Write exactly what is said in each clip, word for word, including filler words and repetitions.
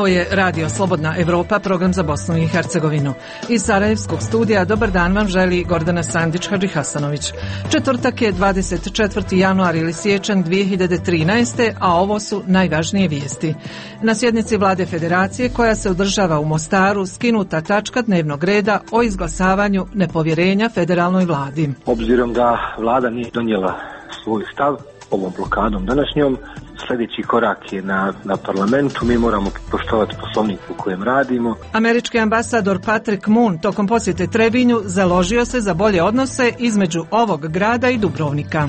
Ovo je Radio Slobodna Evropa, program za Bosnu i Hercegovinu. Iz Sarajevskog studija dobar dan vam želi Gordana Sandić-Hadži Hasanović. Četvrtak je dvadeset četvrti januar ili siječanj dvije hiljade trinaeste. a ovo su najvažnije vijesti. Na sjednici Vlade Federacije koja se održava u Mostaru skinuta tačka dnevnog reda o izglasavanju nepovjerenja federalnoj vladi. Obzirom da vlada nije donijela svoj stav ovom blokadom današnjom, sljedeći korak je na, na parlamentu. Mi moramo poštovati poslovnik u kojem radimo. Američki ambasador Patrick Moon tokom posjete Trebinju založio se za bolje odnose između ovog grada i Dubrovnika.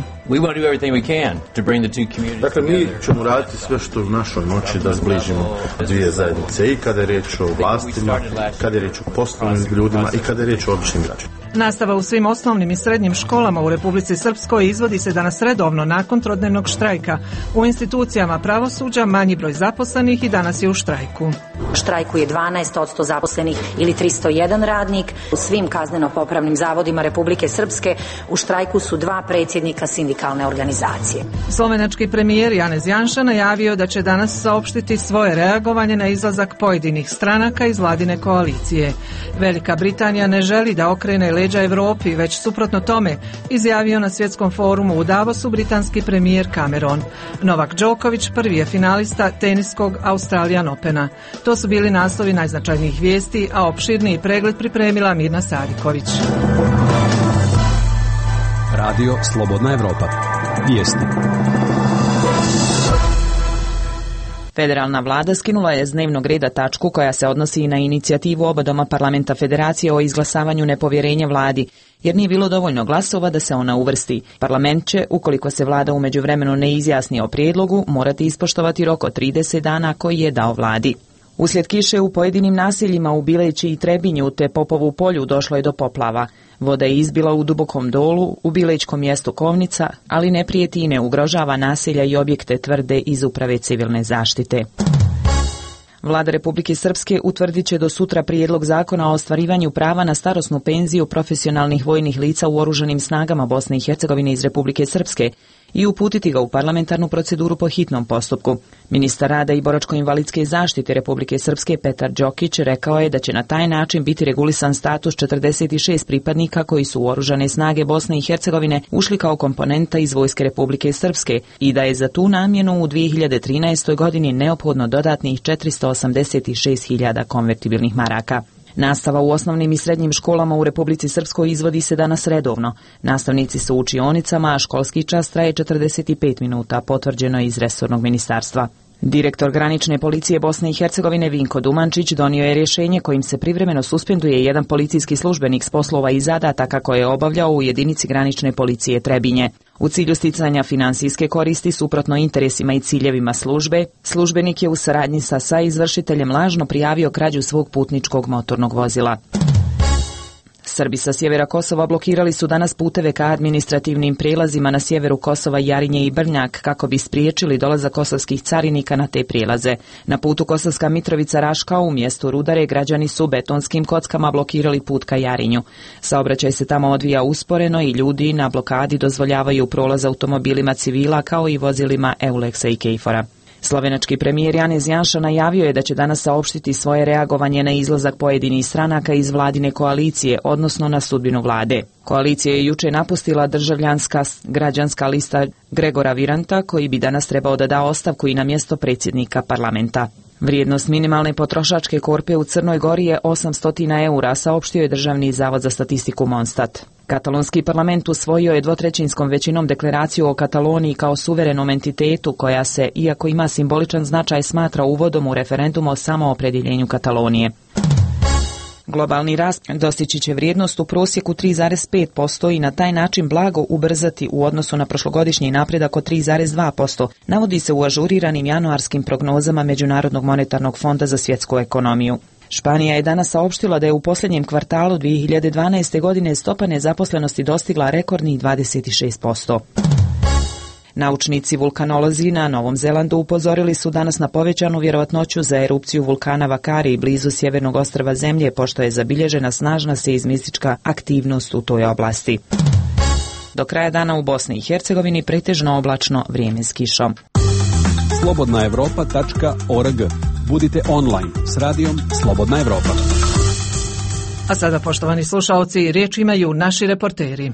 Dakle, mi ćemo raditi sve što je u našoj moći da zbližimo dvije zajednice, i kada je riječ o vlastima, kada je riječ o poslovnim ljudima i kada je riječ o običnim građanima. Nastava u svim osnovnim i srednjim školama u Republici Srpskoj izvodi se danas redovno nakon trodnevnog štrajka. U institucijama pravosuđa manji broj zaposlenih i danas je u štrajku. Štrajku je dvanaest posto zaposlenih ili tristo jedan radnik. U svim kazneno-popravnim zavodima Republike Srpske u štrajku su dva predsjednika sindikalne organizacije. Slovenački premijer Janez Janša najavio da će danas saopštiti svoje reagovanje na izlazak pojedinih stranaka iz vladine koalicije. Velika Britanija ne želi da okrene leđa Europi, već suprotno tome, izjavio na svjetskom forumu u Davosu britanski premijer Cameron. Novak Đoković prvi je finalista teniskog Australian Opena. To su bili naslovi najznačajnijih vijesti, a opširniji pregled pripremila Mirna Sadiković. Radio Slobodna Evropa. Vijesti. Federalna vlada skinula je s dnevnog reda tačku koja se odnosi i na inicijativu oba doma parlamenta Federacije o izglasavanju nepovjerenja vladi, jer nije bilo dovoljno glasova da se ona uvrsti. Parlament će, ukoliko se vlada u međuvremenu ne izjasni o prijedlogu, morati ispoštovati rok od trideset dana koji je dao vladi. Uslijed kiše u pojedinim naseljima u Bileći i Trebinju te Popovu polju došlo je do poplava. Voda je izbila u Dubokom dolu, u bilećkom mjestu Kovnica, ali ne prijeti i ne ugrožava naselja i objekte, tvrde iz Uprave civilne zaštite. Vlada Republike Srpske utvrdit će do sutra prijedlog zakona o ostvarivanju prava na starosnu penziju profesionalnih vojnih lica u oružanim snagama Bosne i Hercegovine iz Republike Srpske i uputiti ga u parlamentarnu proceduru po hitnom postupku. Ministar rada i boračko-invalidske zaštite Republike Srpske Petar Đokić rekao je da će na taj način biti regulisan status četrdeset šest pripadnika koji su u oružane snage Bosne i Hercegovine ušli kao komponenta iz Vojske Republike Srpske i da je za tu namjenu u dvije hiljade trinaestoj. godini neophodno dodatnih četiristo osamdeset šest hiljada konvertibilnih maraka. Nastava u osnovnim i srednjim školama u Republici Srpskoj izvodi se danas redovno. Nastavnici su u učionicama, a školski čas traje četrdeset pet minuta, potvrđeno je iz resornog ministarstva. Direktor granične policije Bosne i Hercegovine Vinko Dumančić donio je rješenje kojim se privremeno suspenduje jedan policijski službenik s poslova i zadataka koje je obavljao u jedinici granične policije Trebinje. U cilju sticanja finansijske koristi suprotno interesima i ciljevima službe, službenik je u saradnji sa saizvršiteljem lažno prijavio krađu svog putničkog motornog vozila. Srbi sa sjevera Kosova blokirali su danas puteve ka administrativnim prijelazima na sjeveru Kosova, Jarinje i Brnjak kako bi spriječili dolazak kosovskih carinika na te prijelaze. Na putu Kosovska Mitrovica-Raška u mjestu Rudare građani su betonskim kockama blokirali put ka Jarinju. Saobraćaj se tamo odvija usporeno i ljudi na blokadi dozvoljavaju prolaz automobilima civila kao i vozilima Euleksa i Kejfora. Slovenački premijer Janez Janša najavio je da će danas saopštiti svoje reagovanje na izlazak pojedinih stranaka iz vladine koalicije, odnosno na sudbinu vlade. Koalicija je juče napustila državljanska građanska lista Gregora Viranta, koji bi danas trebao da da ostavku i na mjesto predsjednika parlamenta. Vrijednost minimalne potrošačke korpe u Crnoj Gori je osamsto eura, saopštio je Državni zavod za statistiku Monstat. Katalonski parlament usvojio je dvotrećinskom većinom deklaraciju o Kataloniji kao suverenom entitetu koja se, iako ima simboličan značaj, smatra uvodom u referendum o samoopredjeljenju Katalonije. Globalni rast dostići će vrijednost u prosjeku tri zarez pet posto i na taj način blago ubrzati u odnosu na prošlogodišnji napredak od tri zarez dva posto, navodi se u ažuriranim januarskim prognozama Međunarodnog monetarnog fonda za svjetsku ekonomiju. Španija je danas saopštila da je u posljednjem kvartalu dvije hiljade dvanaeste. godine stopa nezaposlenosti dostigla rekordnih dvadeset šest posto. Naučnici vulkanolozi na Novom Zelandu upozorili su danas na povećanu vjerovatnoću za erupciju vulkana Vakari blizu sjevernog ostrva zemlje, pošto je zabilježena snažna seizmistička aktivnost u toj oblasti. Do kraja dana u Bosni i Hercegovini pretežno oblačno, vrijeme s kišom. slobodna evropa tačka org. Budite online s radijom Slobodna Evropa. A sada, poštovani slušaoci, riječ imaju naši reporteri.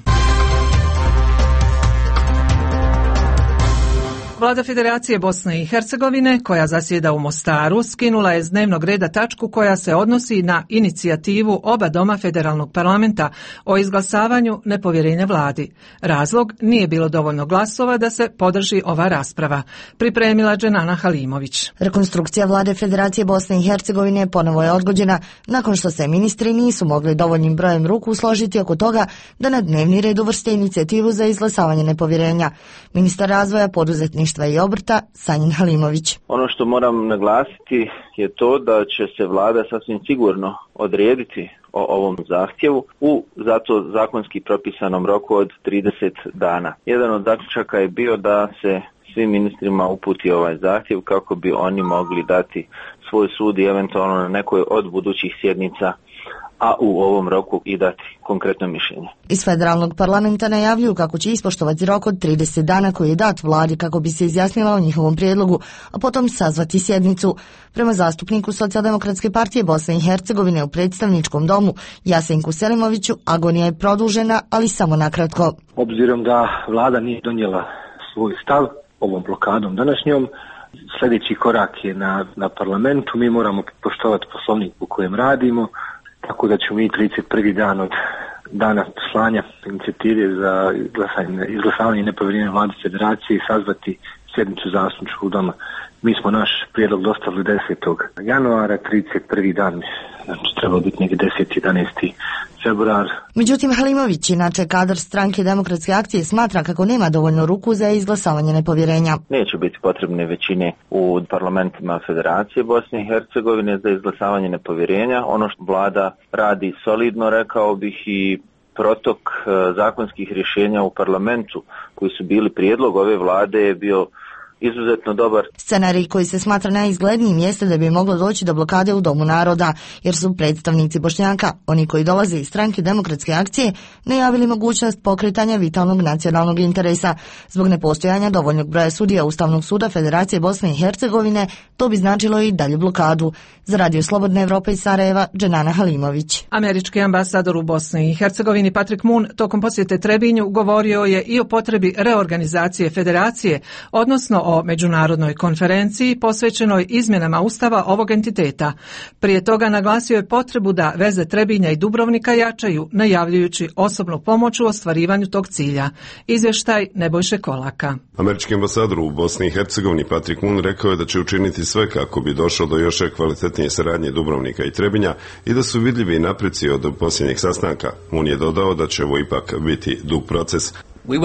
Vlada Federacije Bosne i Hercegovine, koja zasjeda u Mostaru, skinula je s dnevnog reda tačku koja se odnosi na inicijativu oba doma federalnog parlamenta o izglasavanju nepovjerenja vladi. Razlog, nije bilo dovoljno glasova da se podrži ova rasprava. Pripremila Dženana Halimović. Rekonstrukcija vlade Federacije Bosne i Hercegovine ponovo je odgođena nakon što se ministri nisu mogli dovoljnim brojem ruku složiti oko toga da na dnevni red uvrste inicijativu za izglasavanje nepovjerenja. Ministar razvoja, poduzetništva i obrta Sanjin Halimović. Ono što moram naglasiti je to da će se vlada sasvim sigurno odrediti o ovom zahtjevu u zato zakonski propisanom roku od trideset dana. Jedan od zaključaka je bio da se svim ministrima uputi ovaj zahtjev kako bi oni mogli dati svoj sud i eventualno na nekoj od budućih sjednica, a u ovom roku i dati konkretno mišljenje. Iz federalnog parlamenta najavljuju kako će ispoštovati rok od trideset dana koji je dat vladi kako bi se izjasnila o njihovom prijedlogu, a potom sazvati sjednicu. Prema zastupniku Socijaldemokratske partije Bosne i Hercegovine u predstavničkom domu Jasinku Selimoviću, agonija je produžena, ali samo nakratko. Obzirom da vlada nije donijela svoj stav ovom blokadom današnjom, sljedeći korak je na, na parlamentu. Mi moramo poštovati poslovnik u kojem radimo, tako da ćemo mi trideset prvi dan od dana slanja inicijative za izglasavanje nepovjerenja vlade Federacije sazvati sjednicu zastupničkog doma. Mi smo naš prijedlog dostavili desetog januara, trideset prvi dan, znači trebalo biti neki deseti jedanaesti februar. Međutim, Halimović, inače kadar stranke Demokratske akcije, smatra kako nema dovoljno ruku za izglasavanje nepovjerenja. Neće biti potrebne većine u parlamentima Federacije Bosne i Hercegovine za izglasavanje nepovjerenja. Ono što vlada radi solidno, rekao bih, i protok zakonskih rješenja u parlamentu koji su bili prijedlog ove vlade je bio izuzetno dobar. Scenarij koji se smatra najizglednijim jeste da bi moglo doći do blokade u Domu naroda, jer su predstavnici Bošnjaka, oni koji dolaze iz stranke Demokratske akcije, najavili mogućnost pokretanja vitalnog nacionalnog interesa. Zbog nepostojanja dovoljnog broja sudija Ustavnog suda Federacije Bosne i Hercegovine, to bi značilo i dalju blokadu. Za Radio Slobodna Evropa iz Sarajeva, Dženana Halimović. Američki ambasador u Bosni i Hercegovini Patrick Moon tokom posjete Trebinju govorio je i o potrebi reorganizacije federacije, odnosno o međunarodnoj konferenciji posvećenoj izmjenama ustava ovog entiteta. Prije toga naglasio je potrebu da veze Trebinja i Dubrovnika jačaju, najavljujući osobnu pomoć u ostvarivanju tog cilja. Izvještaj Nebojše Kolaka. Američki ambasador u Bosni i Hercegovini Patrick Moon rekao je da će učiniti sve kako bi došlo do još kvalitetnije saradnje Dubrovnika i Trebinja i da su vidljivi napreci od posljednjeg sastanka. Moon je dodao da će ovo ipak biti dug proces.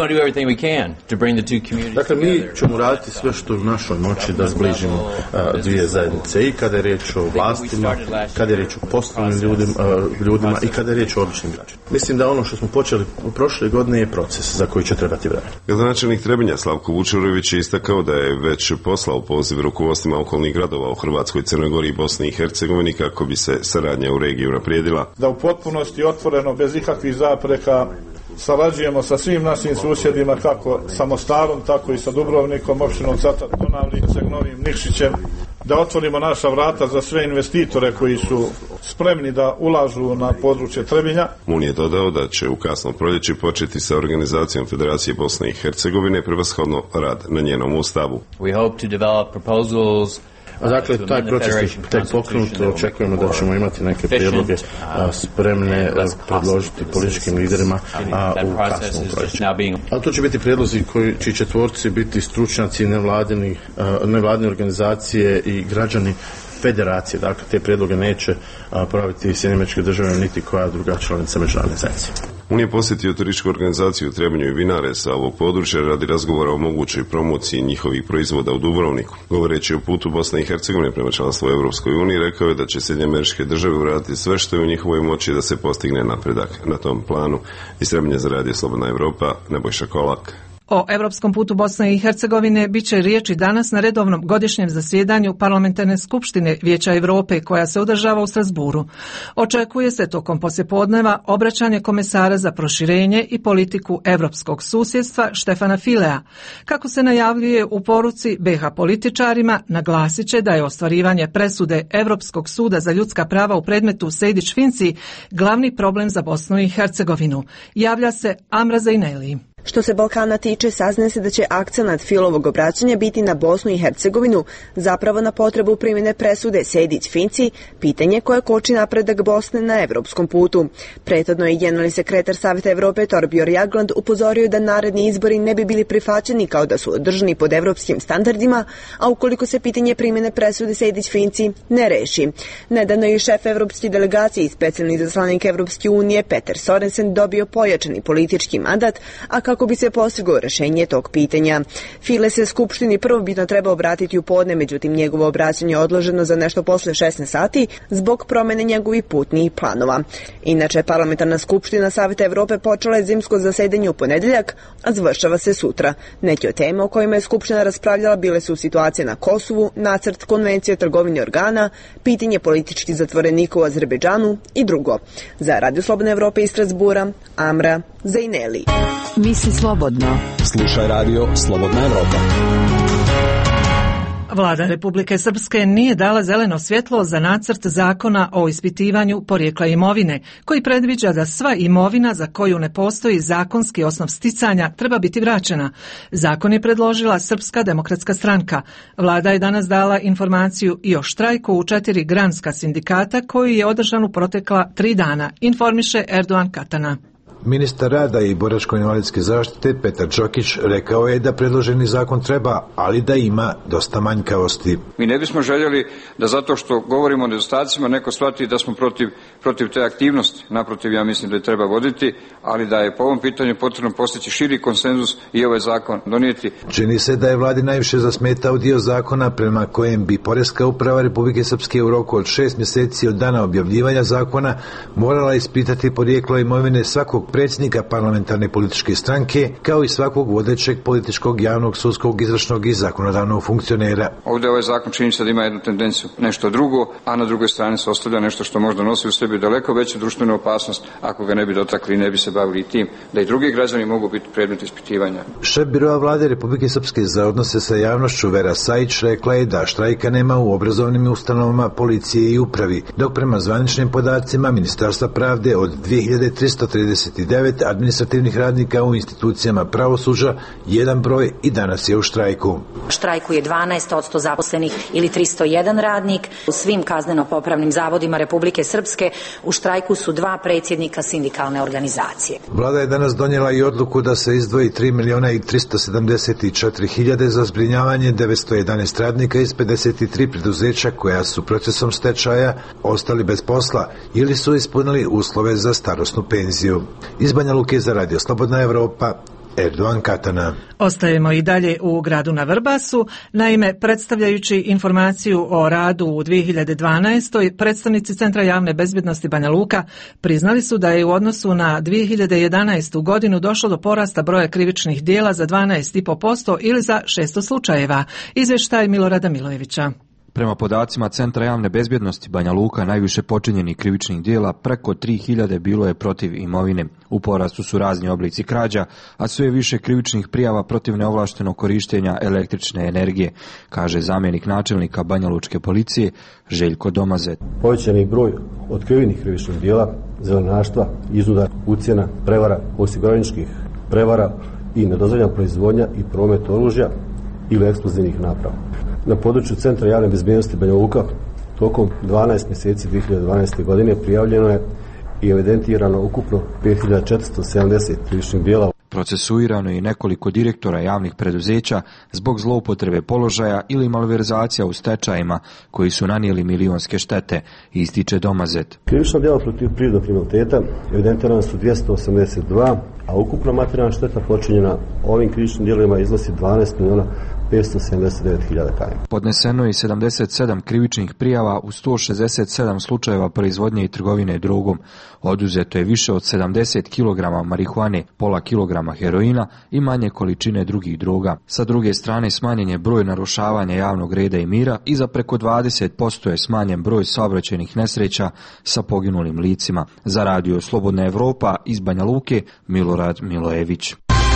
Dakle, mi ćemo raditi sve što je u našoj moći da zbližimo uh, dvije zajednice, i kada je riječ o vlastima, kada je riječ o poslovnim ljudima, uh, ljudima i kada je riječ o običnim građanima. Mislim da ono što smo počeli u prošle godine je proces za koji će trebati vremena. Gradonačelnik Trebinja Slavko Vučurović je istakao da je već poslao poziv rukovodstvima okolnih gradova u Hrvatskoj, Crnoj Gori i Bosni i Hercegovini kako bi se saradnja u regiji unaprijedila. Da u potpunosti otvoreno, bez ikakvih zapreka, sarađujemo sa svim našim susjedima, kako sa Mostarom, tako i sa Dubrovnikom, opštinom Catar, Konavlice, Novim Nikšićem, da otvorimo naša vrata za sve investitore koji su spremni da ulažu na područje Trebinja. Moon je dodao da će u kasnom proljeći početi sa organizacijom Federacije Bosne i Hercegovine, prevashodno rad na njenom ustavu. We hope to develop proposals. Dakle, taj proces je tek pokrenut, očekujemo da ćemo imati neke prijedloge a, spremne a, predložiti političkim liderima a, u kasnom proljeću. Ali to će biti prijedlozi koji, čiji će tvorci biti stručnjaci, nevladini, a, nevladine organizacije i građani federacije. Dakle, te prijedloge neće a, praviti Sjedinjene Američke Države niti koja druga članica međunarodne zajednice. On je posjetio turističku organizaciju u Trebinju i vinare sa ovog područja radi razgovora o mogućoj promociji njihovih proizvoda u Dubrovniku. Govoreći o putu Bosne i Hercegovine prema članstvu u Europskoj uniji, rekao je da će Sjedinjene Američke Države uraditi sve što je u njihovoj moći da se postigne napredak na tom planu. Iz Trebinja za Radio Slobodna Evropa, Nebojša Kolak. O europskom putu Bosne i Hercegovine bit će riječi danas na redovnom godišnjem zasjedanju Parlamentarne skupštine Vijeća Europe koja se održava u Strasburu. Očekuje se tokom poslijepodneva obraćanje komesara za proširenje i politiku europskog susjedstva Štefana Filea. Kako se najavljuje u poruci be ha političarima, naglasit će da je ostvarivanje presude Europskog suda za ljudska prava u predmetu Sejdić-Finci glavni problem za Bosnu i Hercegovinu. Javlja se Amra Zejneli. Što se Balkana tiče, saznaje se da će akcenat Filovog obraćanja biti na Bosnu i Hercegovinu, zapravo na potrebu primjene presude Sejdić-Finci, pitanje koje koči napredak Bosne na evropskom putu. Prethodno je generalni sekretar Saveta Evrope Torbjörn Jagland upozorio da naredni izbori ne bi bili prihvaćeni kao da su održani pod evropskim standardima, a ukoliko se pitanje primjene presude Sejdić-Finci ne reši. Nedavno je šef evropske delegacije i specijalni izaslanik Evropske unije Peter Sorensen dobio pojačani politički mandat, a kako bi se postiglo rešenje tog pitanja. File se Skupštini prvobitno treba obratiti u podne, međutim njegovo obraćanje je odloženo za nešto posle šesnaest sati zbog promene njegovih putnih planova. Inače, Parlamentarna skupština Saveta Evrope počela je zimsko zasedanje u ponedeljak, a završava se sutra. Neke od tema o kojima je Skupština raspravljala bile su situacije na Kosovu, nacrt konvencije o trgovini organa, pitanje političkih zatvorenika u Azerbejdžanu i drugo. Za Radio Slobodne Evrope iz Strasbura, Amra Zejneli. Misli slobodno. Slušaj Radio Slobodna Evropa. Vlada Republike Srpske nije dala zeleno svjetlo za nacrt zakona o ispitivanju porijekla imovine, koji predviđa da sva imovina za koju ne postoji zakonski osnov sticanja treba biti vraćena. Zakon je predložila Srpska demokratska stranka. Vlada je danas dala informaciju i o štrajku u četiri granska sindikata koji je održan u protekla tri dana, informiše Erdogan Katana. Ministar rada i boračko-invalidske zaštite Petar Čokić rekao je da predloženi zakon treba, ali da ima dosta manjkavosti. Mi ne bismo željeli da zato što govorimo o nedostacima neko shvati da smo protiv, protiv te aktivnosti. Naprotiv, ja mislim da je treba voditi, ali da je po ovom pitanju potrebno postići širi konsenzus i ovaj zakon donijeti. Čini se da je vladi najviše zasmetao dio zakona prema kojem bi Poreska uprava Republike Srpske u roku od šest mjeseci od dana objavljivanja zakona morala ispitati porijeklo imovine svakog predsjednika parlamentarne političke stranke, kao i svakog vodećeg političkog, javnog, sudskog, izvršnog i zakonodavnog funkcionera. Ovdje ovaj zakon čini se da ima jednu tendenciju, nešto drugo, a na drugoj strani se ostavlja nešto što možda nosi u sebi daleko veću društvenu opasnost, ako ga ne bi dotakli i ne bi se bavili tim, da i drugi građani mogu biti predmet ispitivanja. Šef biroa vlade Republike Srpske za odnose sa javnošću Vera Sajić rekla je da štrajka nema u obrazovnim ustanovama, policije i upravi, dok prema zvaničnim podacima Ministarstva pravde od dvije hiljade tristo trideset devet administrativnih radnika u institucijama pravosuđa, jedan broj i danas je u štrajku. Štrajku je dvanaest posto zaposlenih ili tristo jedan radnik. U svim kazneno-popravnim zavodima Republike Srpske u štrajku su dva predsjednika sindikalne organizacije. Vlada je danas donijela i odluku da se izdvoji tri miliona i tristo sedamdeset četiri hiljade za zbrinjavanje devetsto jedanaest radnika iz pedeset tri preduzeća koja su procesom stečaja ostali bez posla ili su ispunili uslove za starosnu penziju. Iz Banja Luke za Radio Slobodna Evropa, Erdogan Katana. Ostajemo i dalje u gradu na Vrbasu. Naime, predstavljajući informaciju o radu u dvije hiljade dvanaestoj. predstavnici Centra javne bezbjednosti Banja Luka priznali su da je u odnosu na dvije hiljade jedanaestu. godinu došlo do porasta broja krivičnih djela za dvanaest zarez pet posto ili za šesto slučajeva. Izvještaj Milorada Milojevića. Prema podacima Centra javne bezbjednosti Banja Luka, najviše počinjenih krivičnih djela, preko tri hiljade bilo je protiv imovine. U porastu su razni oblici krađa, a sve više krivičnih prijava protiv neovlaštenog korištenja električne energije, kaže zamjenik načelnika Banja Lučke policije Željko Domazet. Povećan je broj otkrivenih krivičnih djela, zelenaštva, iznuda, ucjena, prevara, osiguraničkih prevara i nedozvoljena proizvodnja i promet oružja ili eksplozivnih naprava. Na području Centra javne bezbjednosti Banja Luka tokom dvanaest mjeseci dvije hiljade dvanaeste. godine prijavljeno je i evidentirano ukupno pet hiljada četiristo sedamdeset krivičnih djela. Procesuirano je i nekoliko direktora javnih preduzeća zbog zloupotrebe položaja ili malverzacija u stečajima koji su nanijeli milionske štete, ističe Domazet. Krivična djela protiv prirodnog kriminaliteta evidentirana su dvjesto osamdeset dva, a ukupna materijalna šteta počinjena ovim krivičnim djelima iznosi dvanaest miliona petsto sedamdeset devet hiljada kajma. Podneseno je sedamdeset sedam krivičnih prijava u sto šezdeset sedam slučajeva proizvodnje i trgovine drogom. Oduzeto je više od sedamdeset kilograma marihuane, pola kilograma heroina i manje količine drugih droga. Sa druge strane smanjen je broj narušavanja javnog reda i mira i za preko dvadeset posto je smanjen broj saobraćajnih nesreća sa poginulim licima. Za radio Slobodna Evropa iz Banja Luke, Milorad Milojević.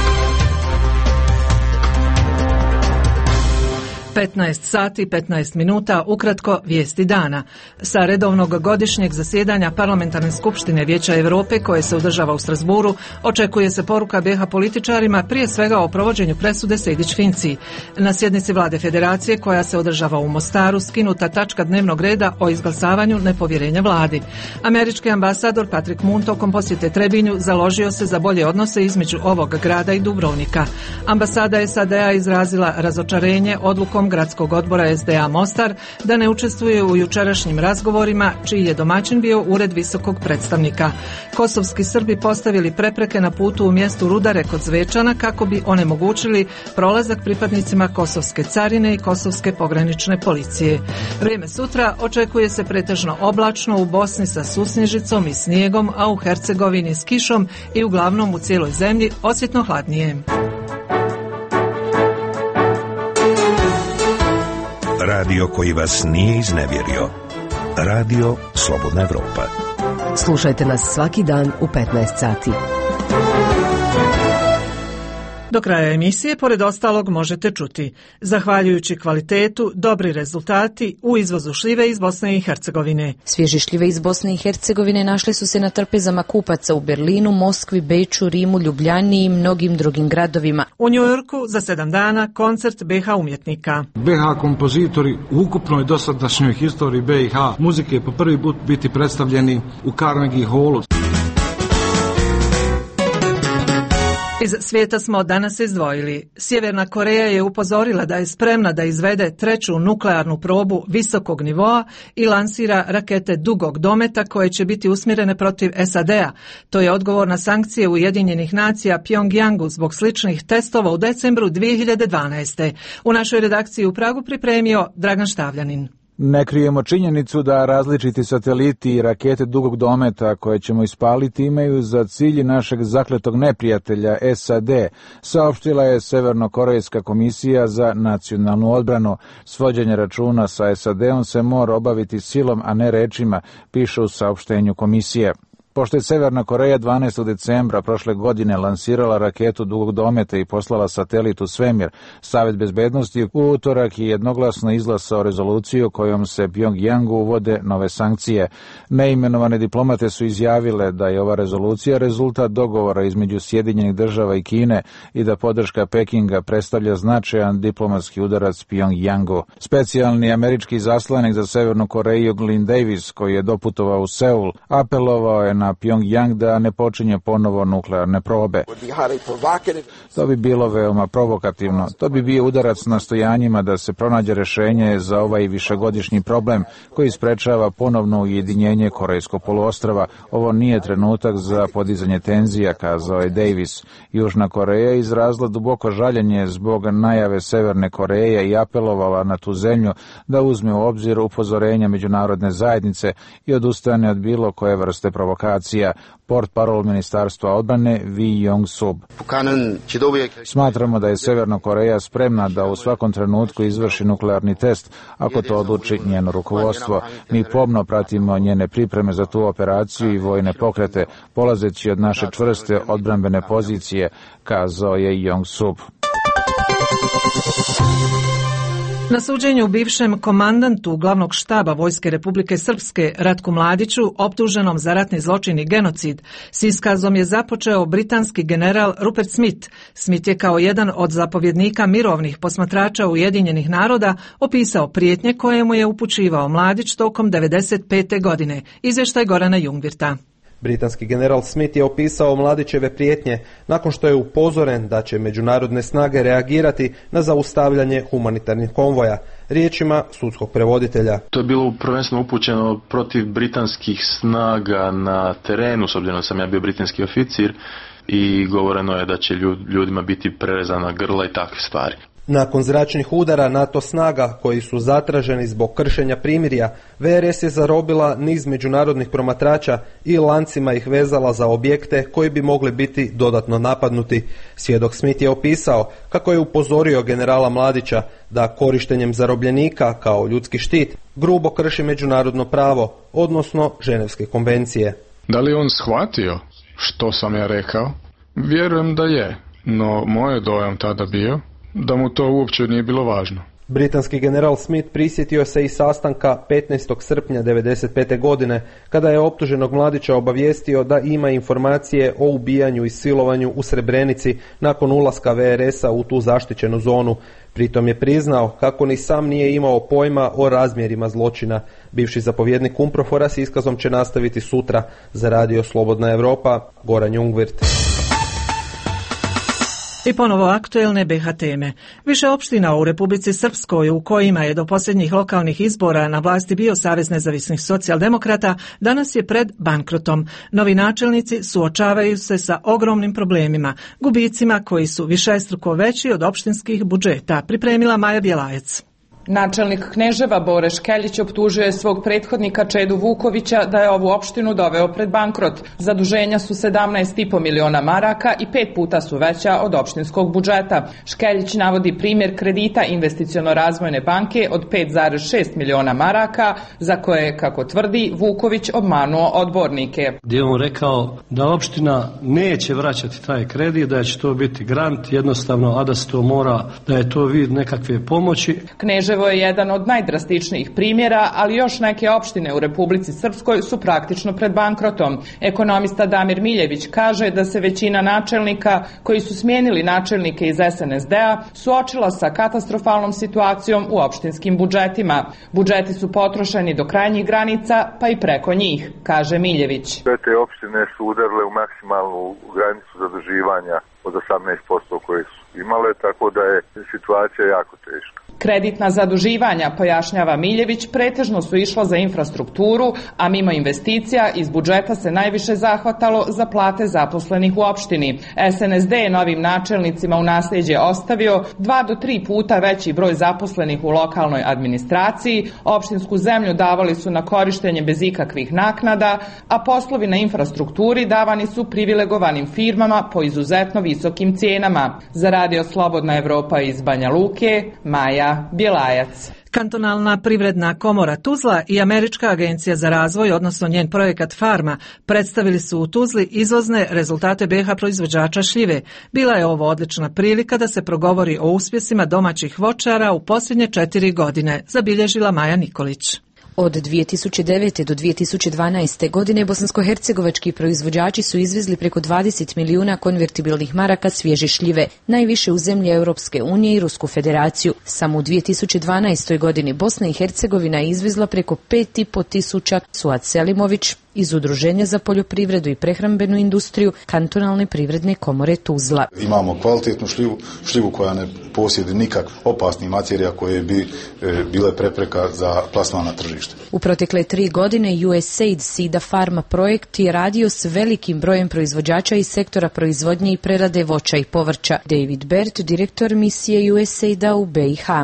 petnaest sati, petnaest minuta, ukratko vijesti dana. Sa redovnog godišnjeg zasjedanja Parlamentarne skupštine Vijeća Europe koje se održava u Strasburu, očekuje se poruka B iH političarima prije svega o provođenju presude Sejdić-Finci. Na sjednici Vlade Federacije koja se održava u Mostaru skinuta tačka dnevnog reda o izglasavanju nepovjerenja vladi. Američki ambasador Patrick Moon tokom posjete Trebinju založio se za bolje odnose između ovog grada i Dubrovnika. Ambasada S A D-a izrazila razočarenje odlukom Gradskog odbora S D A Mostar da ne učestvuje u jučerašnjim razgovorima čiji je domaćin bio Ured visokog predstavnika. Kosovski Srbi postavili prepreke na putu u mjestu Rudare kod Zvečana kako bi onemogućili prolazak pripadnicima Kosovske carine i Kosovske pogranične policije. Vrijeme sutra očekuje se pretežno oblačno u Bosni sa susnježicom i snijegom, a u Hercegovini s kišom i uglavnom u cijeloj zemlji osjetno hladnije. Radio koji vas nije iznevjerio. Radio Slobodna Evropa. Slušajte nas svaki dan u petnaest sati. Do kraja emisije, pored ostalog, možete čuti: zahvaljujući kvalitetu, dobri rezultati u izvozu šljive iz Bosne i Hercegovine. Svježe šljive iz Bosne i Hercegovine našle su se na trpezama kupaca u Berlinu, Moskvi, Beču, Rimu, Ljubljani i mnogim drugim gradovima. U Njujorku za sedam dana koncert B iH umjetnika. B iH kompozitori u ukupnoj dosadašnjoj historiji B iH muzike po prvi put biti predstavljeni u Carnegie Hallu. Iz svijeta smo danas izdvojili: Sjeverna Koreja je upozorila da je spremna da izvede treću nuklearnu probu visokog nivoa i lansira rakete dugog dometa koje će biti usmjerene protiv S A D-a. To je odgovor na sankcije Ujedinjenih nacija Pjongjangu zbog sličnih testova u decembru dvije hiljade dvanaeste. U našoj redakciji u Pragu pripremio Dragan Štavljanin. Ne krijemo činjenicu da različiti sateliti i rakete dugog dometa koje ćemo ispaliti imaju za cilj našeg zakletog neprijatelja S A D, saopštila je Severnokorejska komisija za nacionalnu odbranu. Svođenje računa sa S A D-om se mora obaviti silom, a ne rečima, piše u saopštenju komisije. Pošto je Severna Koreja dvanaestog decembra prošle godine lansirala raketu dugog dometa i poslala satelit u svemir, Savet bezbednosti u utorak je jednoglasno izglasao rezoluciju kojom se Pjongjangu uvode nove sankcije. Neimenovane diplomate su izjavile da je ova rezolucija rezultat dogovora između Sjedinjenih država i Kine i da podrška Pekinga predstavlja značajan diplomatski udarac Pjongjangu. Specijalni američki zaslanik za Severnu Koreju Glyn Davis, koji je doputovao u Seul, apelovao je na Pjongjang da ne počinje ponovo nuklearne probe. To bi bilo veoma provokativno. To bi bio udarac nastojanjima da se pronađe rješenje za ovaj višegodišnji problem koji sprečava ponovno ujedinjenje Korejskog poluostrva. Ovo nije trenutak za podizanje tenzija, kazao je Davis. Južna Koreja izrazila duboko žaljenje zbog najave Severne Koreje i apelovala na tu zemlju da uzme u obzir upozorenja međunarodne zajednice i odustane od bilo koje vrste provokacije. Portparol Ministarstva odbrane Vi Yong-sub. Smatramo da je Severna Koreja spremna da u svakom trenutku izvrši nuklearni test, ako to odluči njeno rukovodstvo. Mi pomno pratimo njene pripreme za tu operaciju i vojne pokrete, polazeći od naše čvrste odbrambene pozicije, kazao je Yong-sub. Na suđenju bivšem komandantu glavnog štaba Vojske Republike Srpske Ratku Mladiću, optuženom za ratni zločin i genocid, s iskazom je započeo britanski general Rupert Smith. Smith je kao jedan od zapovjednika mirovnih posmatrača Ujedinjenih naroda opisao prijetnje koje mu je upućivao Mladić tokom devedeset pete godine. Izvještaj Gorana Jungvirta. Britanski general Smith je opisao Mladićeve prijetnje nakon što je upozoren da će međunarodne snage reagirati na zaustavljanje humanitarnih konvoja. Riječima sudskog prevoditelja. To je bilo prvenstveno upućeno protiv britanskih snaga na terenu, s obzirom da sam ja bio britanski oficir, i govoreno je da će ljudima biti prerezana grla i takve stvari. Nakon zračnih udara NATO snaga koji su zatraženi zbog kršenja primirja, V R S je zarobila niz međunarodnih promatrača i lancima ih vezala za objekte koji bi mogli biti dodatno napadnuti. Svjedok Smith je opisao kako je upozorio generala Mladića da korištenjem zarobljenika kao ljudski štit grubo krši međunarodno pravo, odnosno Ženevske konvencije. Da li on shvatio što sam ja rekao? Vjerujem da je, no moj je dojam tada bio da mu to uopće nije bilo važno. Britanski general Smith prisjetio se i sastanka petnaestog srpnja devedeset pete. godine, kada je optuženog Mladića obavijestio da ima informacije o ubijanju i silovanju u Srebrenici nakon ulaska V R S-a u tu zaštićenu zonu. Pritom je priznao kako ni sam nije imao pojma o razmjerima zločina. Bivši zapovjednik Umprofora s iskazom će nastaviti sutra. Za Radio Slobodna Europa, Goran Jungwirth. I ponovo aktuelne B H teme. Više opština u Republici Srpskoj u kojima je do posljednjih lokalnih izbora na vlasti bio Savez nezavisnih socijaldemokrata danas je pred bankrotom. Novi načelnici suočavaju se sa ogromnim problemima, gubicima koji su višestruko veći od opštinskih budžeta, pripremila Maja Bjelajac. Načelnik Kneževa Bore Škeljić optužio je svog prethodnika Čedu Vukovića da je ovu opštinu doveo pred bankrot. Zaduženja su sedamnaest i po miliona maraka i pet puta su veća od opštinskog budžeta. Škeljić navodi primjer kredita Investiciono-razvojne banke od pet zarez šest miliona maraka, za koje, kako tvrdi, Vuković obmanuo odbornike. Gdje je on rekao da opština neće vraćati taj kredit, da će to biti grant jednostavno, a da se to mora, da je to vid nekakve pomoći. Kneževo je jedan od najdrastičnijih primjera, ali još neke opštine u Republici Srpskoj su praktično pred bankrotom. Ekonomista Damir Miljević kaže da se većina načelnika koji su smijenili načelnike iz S N S D-a suočila sa katastrofalnom situacijom u opštinskim budžetima. Budžeti su potrošeni do krajnjih granica, pa i preko njih, kaže Miljević. Sve te opštine su udarile u maksimalnu granicu zaduživanja od osamnaest posto koje su imale, tako da je situacija jako teška. Kreditna zaduživanja, pojašnjava Miljević, pretežno su išla za infrastrukturu, a mimo investicija iz budžeta se najviše zahvatalo za plate zaposlenih u opštini. S N S D je novim načelnicima u nasljeđe ostavio dva do tri puta veći broj zaposlenih u lokalnoj administraciji, opštinsku zemlju davali su na korištenje bez ikakvih naknada, a poslovi na infrastrukturi davani su privilegovanim firmama po izuzetno visokim cijenama. Za Radio Slobodna Evropa iz Banja Luke, Maja Bjelajac. Kantonalna privredna komora Tuzla i Američka agencija za razvoj, odnosno njen projekat Farma, predstavili su u Tuzli izvozne rezultate B H proizvođača šljive. Bila je ovo odlična prilika da se progovori o uspjesima domaćih voćara u posljednje četiri godine, zabilježila Maja Nikolić. Od dvije tisuće devete. do dvije tisuće dvanaeste. godine bosansko-hercegovački proizvođači su izvezli preko dvadeset milijuna konvertibilnih maraka svježe šljive, najviše u zemlje Europske unije i Rusku federaciju. Samo u dvije tisuće dvanaestoj. godini Bosna i Hercegovina je izvezla preko pet i po tisuća. Suad Selimović iz Udruženja za poljoprivredu i prehrambenu industriju Kantonalne privredne komore Tuzla. Imamo kvalitetnu šljivu, šljivu koja ne posjeduje nikakve opasnih materija koje bi e, bile prepreka za plasman na tržište. U protekle tri godine U S A I D Sida Farma projekt je radio s velikim brojem proizvođača iz sektora proizvodnje i prerade voća i povrća. David Bert, direktor misije U S A I D-a u B i H.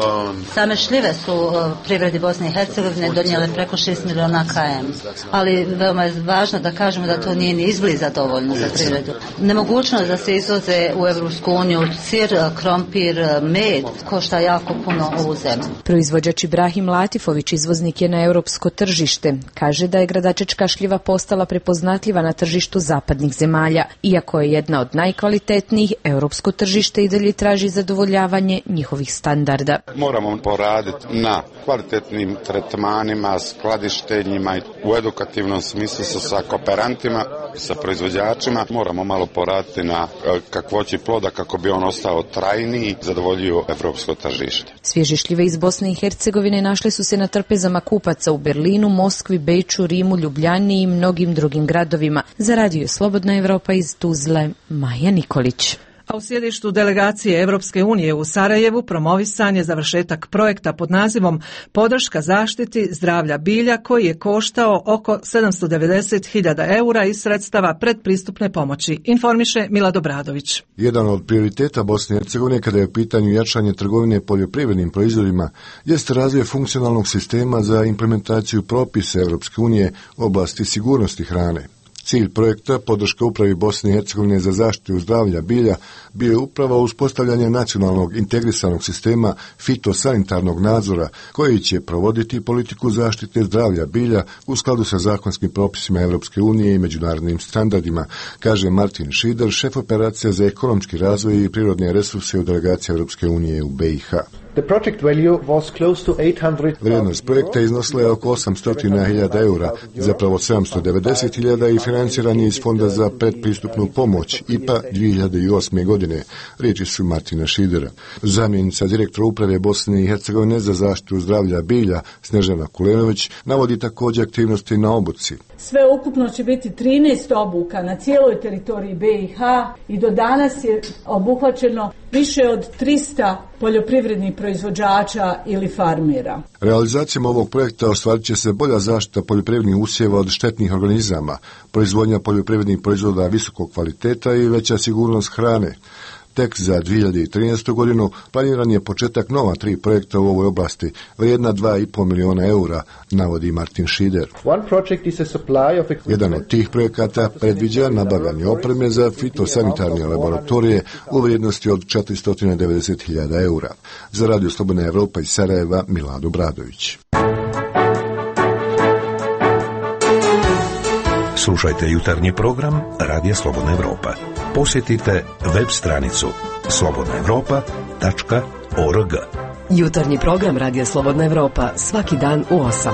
Same šljive su privredi Bosne i Hercegovine donijele preko šest miliona km, ali veoma je važno da kažemo da to nije ni izbliza dovoljno za privredu. Nemogućnost da se izvoze u Evropsku uniju sir, krompir, med košta jako puno ovu zemlju. Proizvođač Ibrahim Latifović izvoznik je na europsko tržište. Kaže da je gradačečka šljiva postala prepoznatljiva na tržištu zapadnih zemalja. Iako je jedna od najkvalitetnijih, europsko tržište i dalje traži zadovoljavanje njihovih standarda. Moramo poraditi na kvalitetnim tretmanima, skladištenjima i u edukativnom smislu sa, sa kooperantima, sa proizvođačima. Moramo malo poraditi na kakvoći ploda kako bi on ostao trajniji, zadovoljio evropsko tržište. Svježe šljive iz Bosne i Hercegovine našle su se na trpezama kupaca u Berlinu, Moskvi, Beču, Rimu, Ljubljani i mnogim drugim gradovima. Za Radio Slobodna Evropa iz Tuzle, Maja Nikolić. A u sjedištu delegacije Europske unije u Sarajevu promovisan je završetak projekta pod nazivom Podrška zaštiti zdravlja bilja koji je koštao oko sedamsto devedeset hiljada eura iz sredstava predpristupne pomoći, informiše Milad Obradović. Jedan od prioriteta Bosne i Hercegovine kada je u pitanju jačanje trgovine poljoprivrednim proizvodima jeste razvoj funkcionalnog sistema za implementaciju propisa Europske unije u oblasti sigurnosti hrane. Cilj projekta podrška upravi Bosne i Hercegovine za zaštitu zdravlja bilja bio je upravo uspostavljanje nacionalnog integrisanog sistema fitosanitarnog nadzora koji će provoditi politiku zaštite zdravlja bilja u skladu sa zakonskim propisima Europske unije i međunarodnim standardima, kaže Martin Šider, šef operacija za ekonomski razvoj i prirodne resurse u delegaciji Europske unije u B i H. Vrijednost projekta iznosila je oko osamsto hiljada eura, zapravo sedamsto devedeset hiljada i financiran je iz Fonda za predpristupnu pomoć I P A dvije hiljade osme. godine, riječi su Martina Šidera. Zamjenica direktora uprave Bosne i Hercegovine za zaštitu zdravlja bilja Snežana Kulenović navodi također aktivnosti na obuci. Sve ukupno će biti trinaest obuka na cijeloj teritoriji B i H i do danas je obuhvaćeno više od trista poljoprivrednih proizvođača ili farmera. Realizacijom ovog projekta ostvarit će se bolja zaštita poljoprivrednih usjeva od štetnih organizama, proizvodnja poljoprivrednih proizvoda visokog kvaliteta i veća sigurnost hrane. Tek za dvije hiljade trinaestu. godinu planiran je početak nova tri projekta u ovoj oblasti, vrijedna dva i pol miliona eura, navodi Martin Šider. Jedan od tih projekata predviđa nabavljanje opreme za fitosanitarne laboratorije u vrijednosti od četiristo devedeset hiljada eura. Za Radio Slobodna Evropa iz Sarajeva, Milad Obradović. Slušajte jutarnji program Radija Slobodna Evropa. Posjetite web stranicu slobodna evropa tačka org. Jutarnji program Radija Slobodna Evropa svaki dan u osam.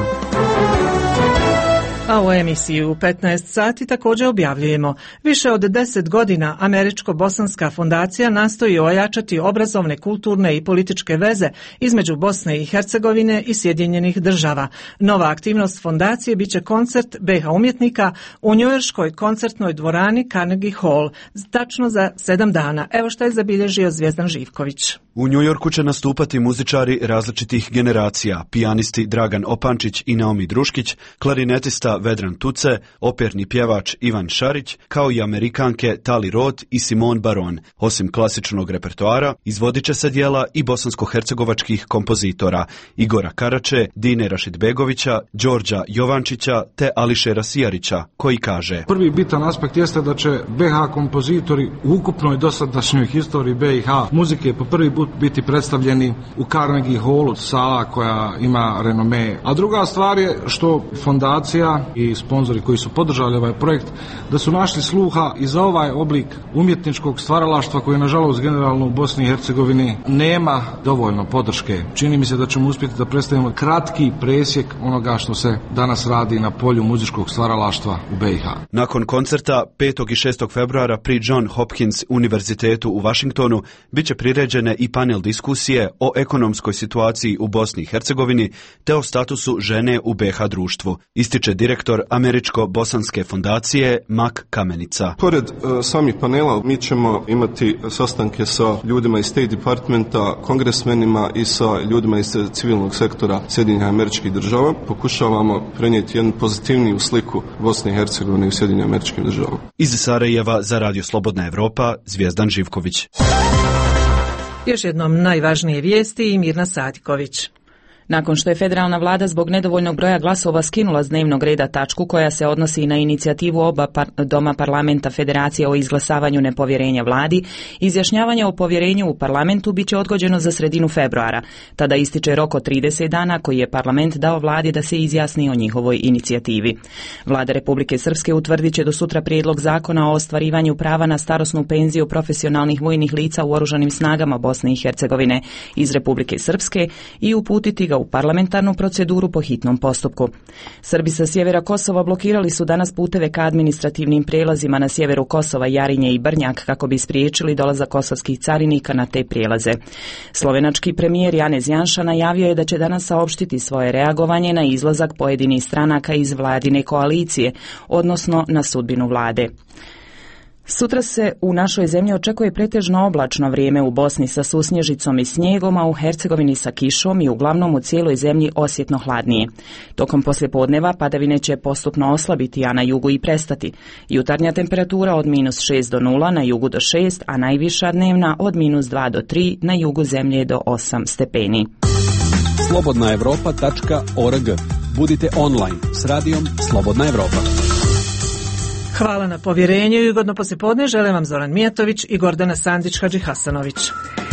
A u emisiji u petnaest sati također objavljujemo. Više od deset godina Američko-bosanska fondacija nastoji ojačati obrazovne, kulturne i političke veze između Bosne i Hercegovine i Sjedinjenih država. Nova aktivnost fondacije biće koncert B H umjetnika u njujorškoj koncertnoj dvorani Carnegie Hall, tačno za sedam dana. Evo što je zabilježio Zvijezdan Živković. U Njujorku će nastupati muzičari različitih generacija, pijanisti Dragan Opančić i Naomi Druškić, klarinetista Vedran Tuce, operni pjevač Ivan Šarić, kao i Amerikanke Tali Roth i Simone Baron. Osim klasičnog repertoara, izvodit će se dijela i bosansko-hercegovačkih kompozitora Igora Karače, Dine Rašidbegovića, Đorđa Jovančića te Ališera Sijarića, koji kaže: Prvi bitan aspekt jeste da će B H kompozitori u ukupnoj dosadašnjoj historiji B i H muzike po prvi put biti predstavljeni u Carnegie Hallu, sala koja ima renome. A druga stvar je što fondacija i sponzori koji su podržali ovaj projekt, da su našli sluha i za ovaj oblik umjetničkog stvaralaštva koji nažalost generalno u Bosni i Hercegovini nema dovoljno podrške. Čini mi se da ćemo uspjeti da predstavimo kratki presjek onoga što se danas radi na polju muzičkog stvaralaštva u B i H. Nakon koncerta petog i šestog februara pri John Hopkins univerzitetu u Washingtonu biće priređene i panel diskusije o ekonomskoj situaciji u Bosni i Hercegovini te o statusu žene u B H društvu, ističe direktor Američko-bosanske fondacije Mak Kamenica. Pored uh, samih panela mi ćemo imati sastanke sa ljudima iz State Departmenta, kongresmenima i sa ljudima iz civilnog sektora Sjedinjenih Američkih Država. Pokušavamo prenijeti jednu pozitivniju sliku Bosne i Hercegovine u Sjedinjenim Američkim Državama. Iz Sarajeva za Radio Slobodna Evropa, Zvijezdan Živković. Još jednom najvažnije vijesti i Mirna Sadiković. Nakon što je federalna vlada zbog nedovoljnog broja glasova skinula s dnevnog reda tačku koja se odnosi na inicijativu oba par- doma parlamenta Federacije o izglasavanju nepovjerenja vladi, izjašnjavanje o povjerenju u parlamentu biće odgođeno za sredinu februara. Tada ističe rok od trideset dana koji je parlament dao vladi da se izjasni o njihovoj inicijativi. Vlada Republike Srpske utvrdit će do sutra prijedlog zakona o ostvarivanju prava na starosnu penziju profesionalnih vojnih lica u oružanim snagama Bosne i Hercegovine iz Republike Srpske i uputiti ga u parlamentarnu proceduru po hitnom postupku. Srbi sa sjevera Kosova blokirali su danas puteve ka administrativnim prijelazima na sjeveru Kosova, Jarinje i Brnjak kako bi spriječili dolazak kosovskih carinika na te prijelaze. Slovenački premijer Janez Janša najavio je da će danas saopštiti svoje reagovanje na izlazak pojedinih stranaka iz vladine koalicije, odnosno na sudbinu vlade. Sutra se u našoj zemlji očekuje pretežno oblačno vrijeme u Bosni sa susnježicom i snijegom, a u Hercegovini sa kišom i uglavnom u cijeloj zemlji osjetno hladnije. Tokom poslijepodneva padavine će postupno oslabiti, a na jugu i prestati. Jutarnja temperatura od minus šest do nula, na jugu do šest, a najviša dnevna od minus dva do tri, na jugu zemlje do osam stepeni. slobodna europa tačka org. Budite online s radijom Slobodna Evropa. Hvala na povjerenju i ugodno poslijepodne žele vam Zoran Mijatović i Gordana Sandić Hadžihasanović.